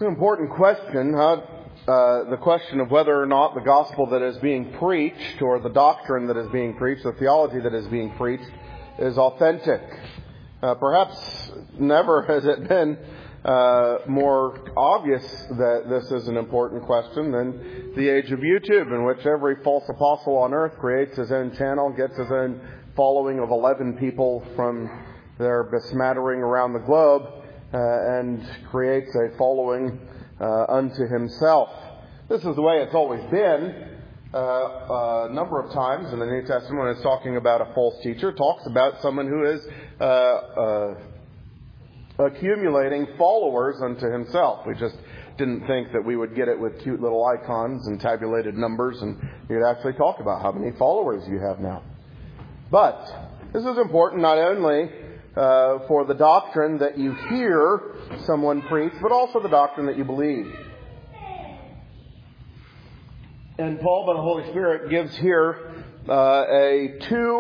an important question, the question of whether or not the gospel that is being preached, or the doctrine that is being preached, the theology that is being preached, is authentic. Perhaps never has it been more obvious that this is an important question than the age of YouTube, in which every false apostle on earth creates his own channel, gets his own following of 11 people from their besmattering around the globe, and creates a following unto himself. This is the way it's always been. A number of times in the New Testament, when it's talking about a false teacher, it talks about someone who is accumulating followers unto himself. We just didn't think that we would get it with cute little icons and tabulated numbers, and you'd actually talk about how many followers you have now. But this is important not only for the doctrine that you hear someone preach, but also the doctrine that you believe. And Paul, by the Holy Spirit, gives here a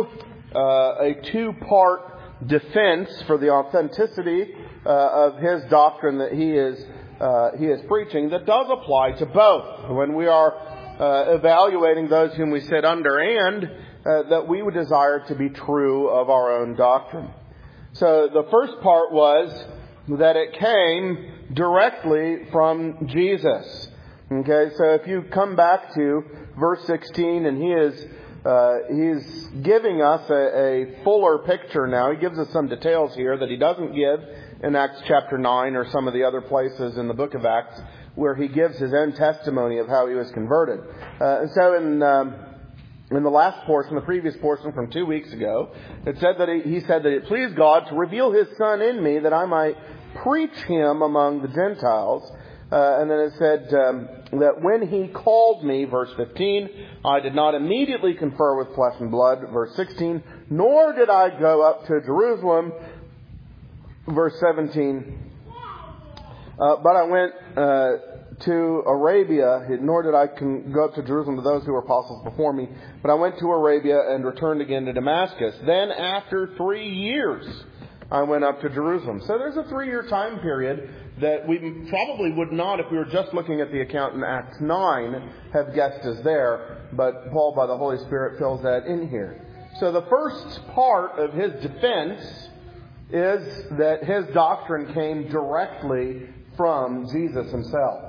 two-part defense for the authenticity of his doctrine that he is preaching, that does apply to both when we are evaluating those whom we sit under, and that we would desire to be true of our own doctrine. So the first part was that it came directly from Jesus. Okay, so if you come back to verse 16, and he's giving us a fuller picture now. He gives us some details here that he doesn't give in Acts chapter 9 or some of the other places in the book of Acts, where he gives his own testimony of how he was converted. And so in the last portion, the previous portion from 2 weeks ago, it said that he said that it pleased God to reveal his Son in me, that I might preach him among the Gentiles. And then it said that when he called me, verse 15, I did not immediately confer with flesh and blood, verse 16, nor did I go up to Jerusalem, verse 17, but I went to Arabia, nor did I go up to Jerusalem to those who were apostles before me, but I went to Arabia and returned again to Damascus. Then after 3 years, I went up to Jerusalem. So there's a 3-year time period that we probably would not, if we were just looking at the account in Acts 9, have guessed as there. But Paul, by the Holy Spirit, fills that in here. So the first part of his defense is that his doctrine came directly from Jesus himself.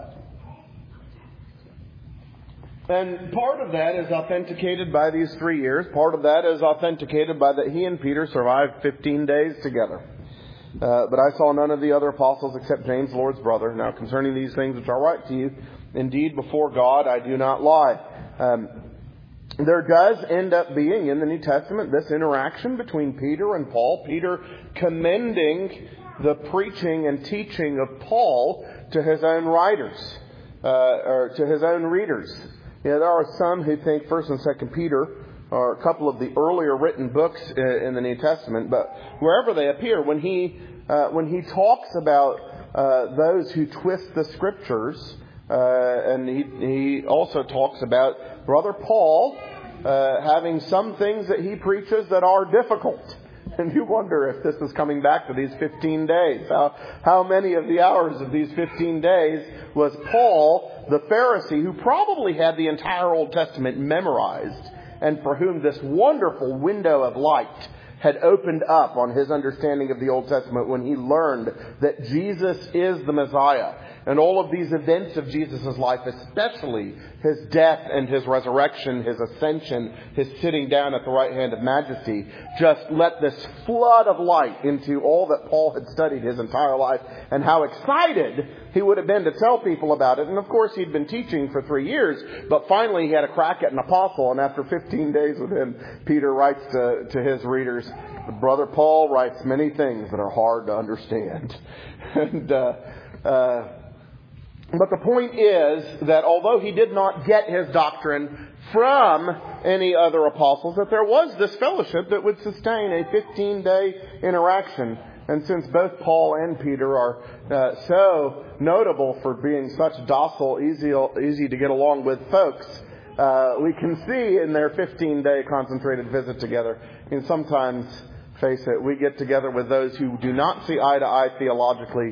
And part of that is authenticated by these 3 years. Part of that is authenticated by that he and Peter survived 15 days together. But I saw none of the other apostles except James, the Lord's brother. Now concerning these things which I write to you, indeed before God I do not lie. There does end up being in the New Testament this interaction between Peter and Paul. Peter commending the preaching and teaching of Paul to his own writers, or to his own readers. You know, there are some who think 1st and 2nd Peter are a couple of the earlier written books in the New Testament, but wherever they appear, when he talks about those who twist the Scriptures, and he also talks about Brother Paul having some things that he preaches that are difficult. And you wonder if this is coming back to these 15 days. How many of the hours of these 15 days was Paul, the Pharisee, who probably had the entire Old Testament memorized, and for whom this wonderful window of light had opened up on his understanding of the Old Testament when he learned that Jesus is the Messiah. And all of these events of Jesus' life, especially his death and his resurrection, his ascension, his sitting down at the right hand of majesty, just let this flood of light into all that Paul had studied his entire life, and how excited he would have been to tell people about it. And of course he'd been teaching for 3 years, but finally he had a crack at an apostle, and after 15 days with him, Peter writes to his readers, Brother Paul writes many things that are hard to understand. But the point is that although he did not get his doctrine from any other apostles, that there was this fellowship that would sustain a 15-day interaction. And since both Paul and Peter are so notable for being such docile, easy to get along with folks, we can see in their 15-day concentrated visit together, and sometimes, face it, we get together with those who do not see eye to eye theologically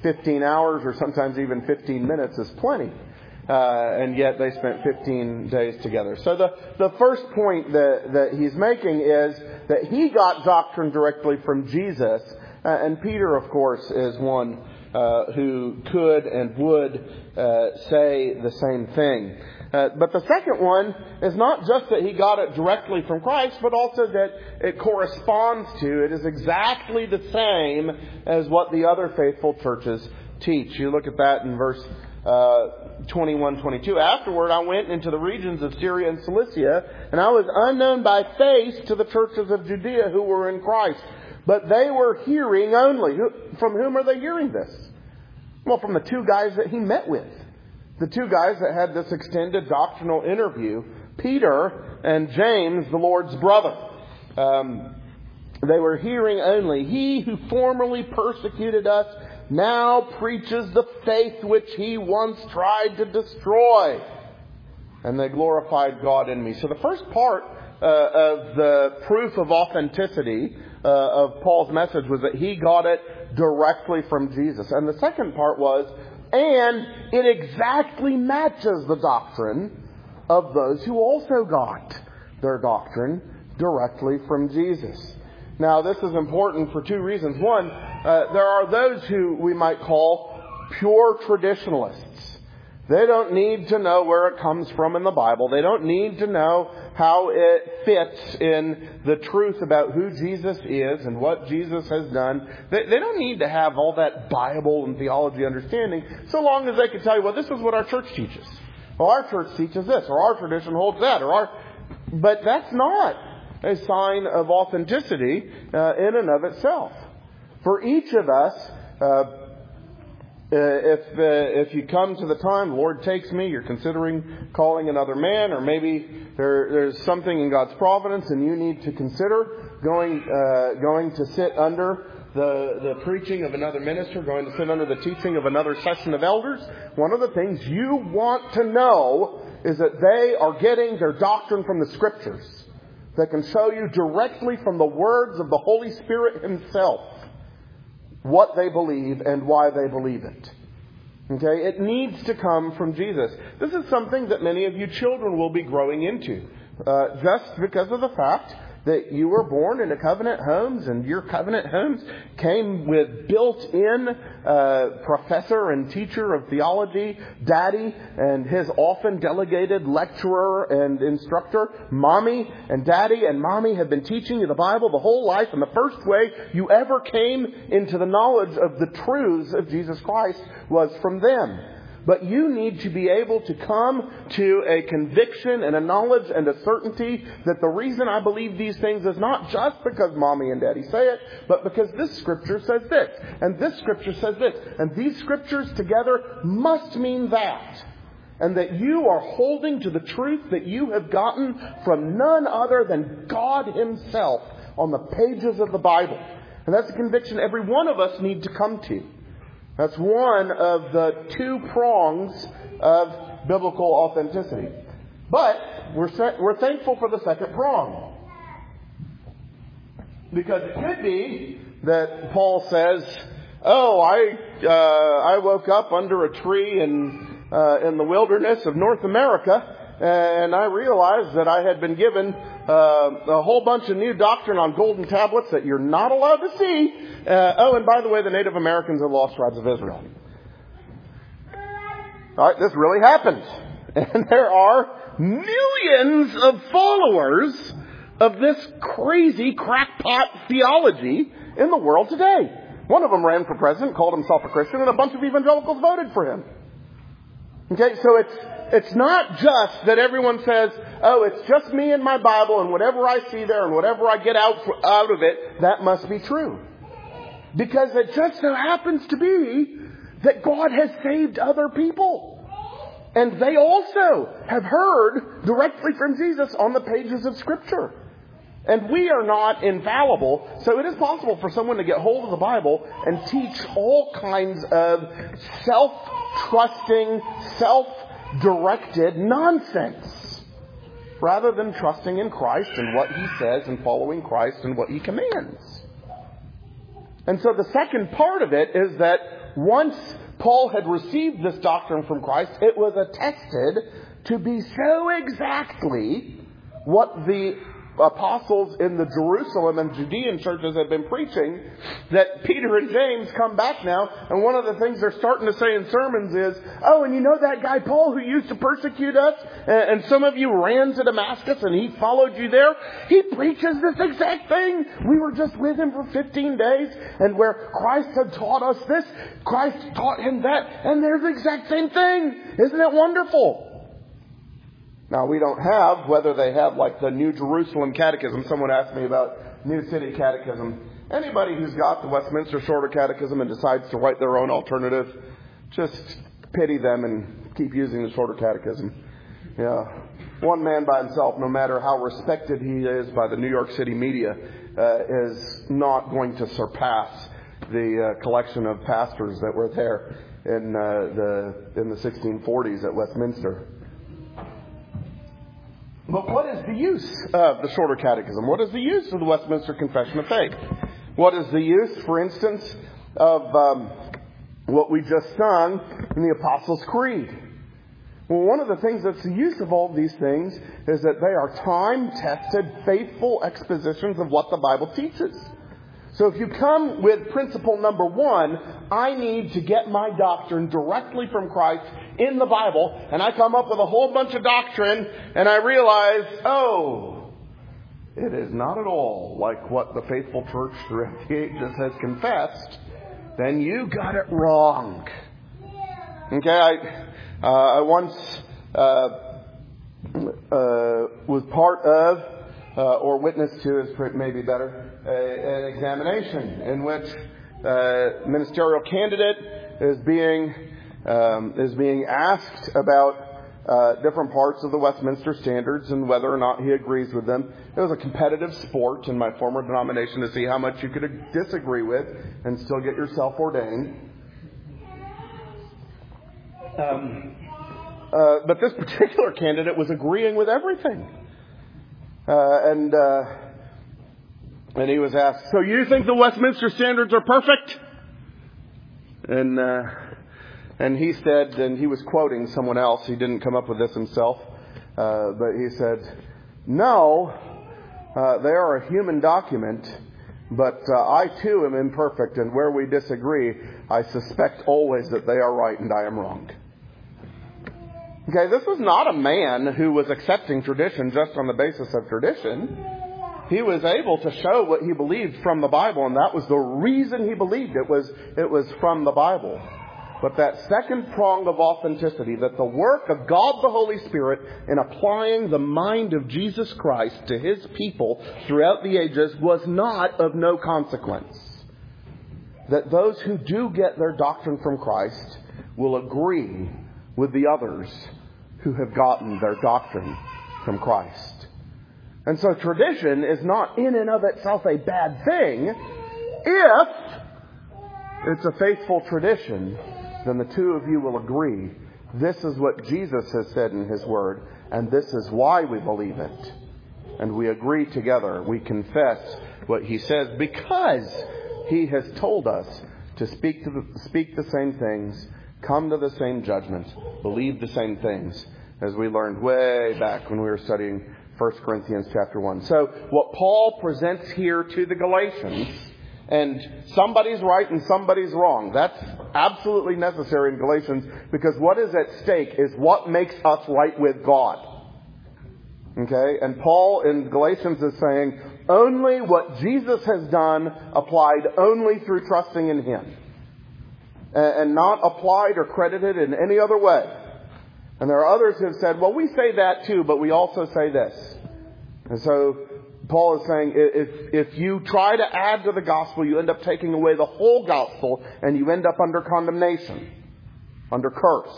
15 hours or sometimes even 15 minutes is plenty. And yet they spent 15 days together. So the first point that he's making is that he got doctrine directly from Jesus. And Peter, of course, is one who could and would say the same thing. But the second one is not just that he got it directly from Christ, but also that it corresponds to, it is exactly the same as what the other faithful churches teach. You look at that in verse 21, 22. Afterward, I went into the regions of Syria and Cilicia, and I was unknown by face to the churches of Judea who were in Christ. But they were hearing only. From whom are they hearing this? Well, from the two guys that he met with. The two guys that had this extended doctrinal interview, Peter and James, the Lord's brother. They were hearing only. He who formerly persecuted us now preaches the faith which he once tried to destroy. And they glorified God in me. So the first part of the proof of authenticity of Paul's message was that he got it directly from Jesus. And the second part was, and it exactly matches the doctrine of those who also got their doctrine directly from Jesus. Now, this is important for two reasons. One, there are those who we might call pure traditionalists. They don't need to know where it comes from in the Bible. They don't need to know how it fits in the truth about who Jesus is and what Jesus has done. They don't need to have all that Bible and theology understanding, so long as they can tell you, well, this is what our church teaches. Well, our church teaches this, or our tradition holds that, but that's not a sign of authenticity in and of itself. For each of us, if you come to the time, the Lord takes me, you're considering calling another man, or maybe there's something in God's providence and you need to consider going to sit under the preaching of another minister, going to sit under the teaching of another session of elders, one of the things you want to know is that they are getting their doctrine from the Scriptures that can show you directly from the words of the Holy Spirit Himself what they believe and why they believe it. Okay? It needs to come from Jesus. This is something that many of you children will be growing into. Just because of the fact that you were born into covenant homes, and your covenant homes came with built-in professor and teacher of theology, daddy, and his often delegated lecturer and instructor. Mommy and daddy and mommy have been teaching you the Bible the whole life, and the first way you ever came into the knowledge of the truths of Jesus Christ was from them. But you need to be able to come to a conviction and a knowledge and a certainty that the reason I believe these things is not just because mommy and daddy say it, but because this Scripture says this, and this Scripture says this, and these Scriptures together must mean that. And that you are holding to the truth that you have gotten from none other than God Himself on the pages of the Bible. And that's a conviction every one of us need to come to. That's one of the two prongs of biblical authenticity. But we're thankful for the second prong. Because it could be that Paul says, I woke up under a tree in the wilderness of North America, and I realized that I had been given a whole bunch of new doctrine on golden tablets that you're not allowed to see. And by the way, the Native Americans are lost tribes of Israel. All right, this really happened. And there are millions of followers of this crazy crackpot theology in the world today. One of them ran for president, called himself a Christian, and a bunch of evangelicals voted for him. Okay, so it's not just that everyone says, it's just me and my Bible, and whatever I see there and whatever I get out of it, that must be true. Because it just so happens to be that God has saved other people. And they also have heard directly from Jesus on the pages of Scripture. And we are not infallible, so it is possible for someone to get hold of the Bible and teach all kinds of self-trusting, self-directed nonsense, rather than trusting in Christ and what He says and following Christ and what He commands. And so the second part of it is that once Paul had received this doctrine from Christ, it was attested to be so exactly what the apostles in the Jerusalem and Judean churches had been preaching, that Peter and James come back now, and one of the things they're starting to say in sermons is, oh, and you know that guy Paul who used to persecute us, and some of you ran to Damascus and he followed you there? He preaches this exact thing. We were just with him for 15 days, and where Christ had taught us this, Christ taught him that, and they're the exact same thing. Isn't it wonderful? Now, we don't have, whether they have like the New Jerusalem Catechism. Someone asked me about New City Catechism. Anybody who's got the Westminster Shorter Catechism and decides to write their own alternative, just pity them and keep using the Shorter Catechism. Yeah. One man by himself, no matter how respected he is by the New York City media, is not going to surpass the collection of pastors that were there in the 1640s at Westminster. But what is the use of the Shorter Catechism? What is the use of the Westminster Confession of Faith? What is the use, for instance, of what we just sung in the Apostles' Creed? Well, one of the things that's the use of all these things is that they are time-tested, faithful expositions of what the Bible teaches. So if you come with principle number 1, I need to get my doctrine directly from Christ in the Bible, and I come up with a whole bunch of doctrine, and I realize, oh, it is not at all like what the faithful church throughout the ages has confessed, then you got it wrong. Okay, I once was part of, or witnessed to, is maybe better, an examination in which a ministerial candidate is being asked about different parts of the Westminster Standards and whether or not he agrees with them. It was a competitive sport in my former denomination to see how much you could disagree with and still get yourself ordained. But this particular candidate was agreeing with everything. And he was asked, so you think the Westminster Standards are perfect? And he said, and he was quoting someone else, he didn't come up with this himself, but he said, no, they are a human document, but I too am imperfect, and where we disagree, I suspect always that they are right and I am wrong. Okay, this was not a man who was accepting tradition just on the basis of tradition. He was able to show what he believed from the Bible, and that was the reason he believed it was from the Bible. But that second prong of authenticity, that the work of God the Holy Spirit in applying the mind of Jesus Christ to His people throughout the ages, was not of no consequence. That those who do get their doctrine from Christ will agree with the others who have gotten their doctrine from Christ. And so tradition is not in and of itself a bad thing. If it's a faithful tradition, then the two of you will agree. This is what Jesus has said in His Word, and this is why we believe it. And we agree together. We confess what He says because He has told us to speak the same things, come to the same judgment, believe the same things, as we learned way back when we were studying 1 Corinthians chapter 1. So what Paul presents here to the Galatians, and somebody's right and somebody's wrong, that's absolutely necessary in Galatians, because what is at stake is what makes us right with God. Okay? And Paul in Galatians is saying, only what Jesus has done applied only through trusting in Him. And not applied or credited in any other way. And there are others who have said, well, we say that too, but we also say this. And so Paul is saying, if you try to add to the gospel, you end up taking away the whole gospel, and you end up under condemnation, under curse.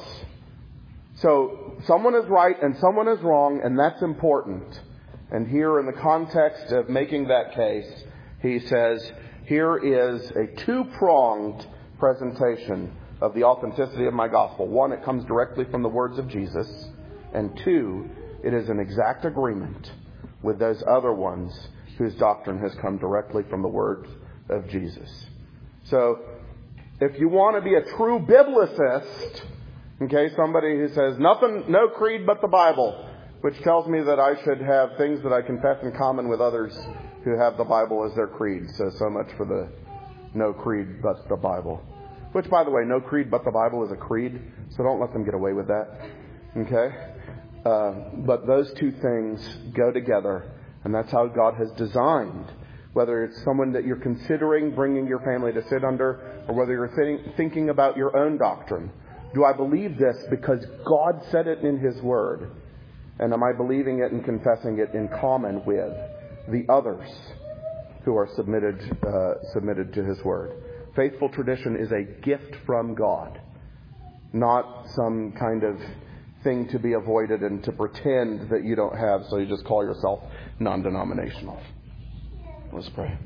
So someone is right and someone is wrong, and that's important. And here in the context of making that case, he says, here is a two-pronged presentation of the authenticity of my gospel. One, it comes directly from the words of Jesus. And two, it is an exact agreement with those other ones whose doctrine has come directly from the words of Jesus. So, If you want to be a true biblicist, okay, somebody who says nothing, no creed but the Bible, which tells me that I should have things that I confess in common with others who have the Bible as their creed. So much for the no creed but the Bible. Which, by the way, no creed but the Bible is a creed, so don't let them get away with that. Okay? But those two things go together, and that's how God has designed. Whether it's someone that you're considering bringing your family to sit under, or whether you're thinking about your own doctrine. Do I believe this because God said it in His Word? And am I believing it and confessing it in common with the others who are submitted to His Word? Faithful tradition is a gift from God, not some kind of thing to be avoided and to pretend that you don't have, so you just call yourself non-denominational. Let's pray.